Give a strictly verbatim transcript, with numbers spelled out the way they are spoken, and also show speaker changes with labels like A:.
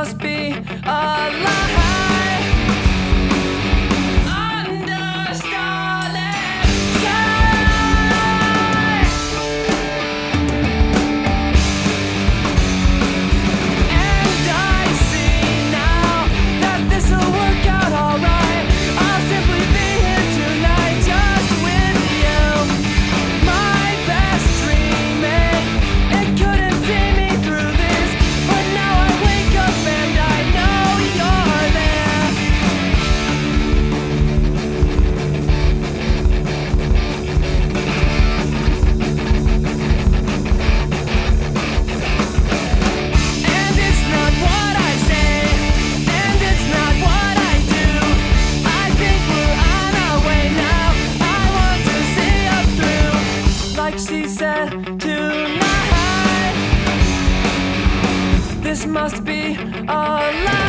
A: must be a lie. Under starlit sky. And I see now that this'll work out alright. I'll simply be here tonight just with you. My best dreaming, it couldn't see me through this, but now I wake up and I know you're there. And it's not what I say, and it's not what I do. I think we're on our way now. I want to see us through, like she said tonight. This must be a lie.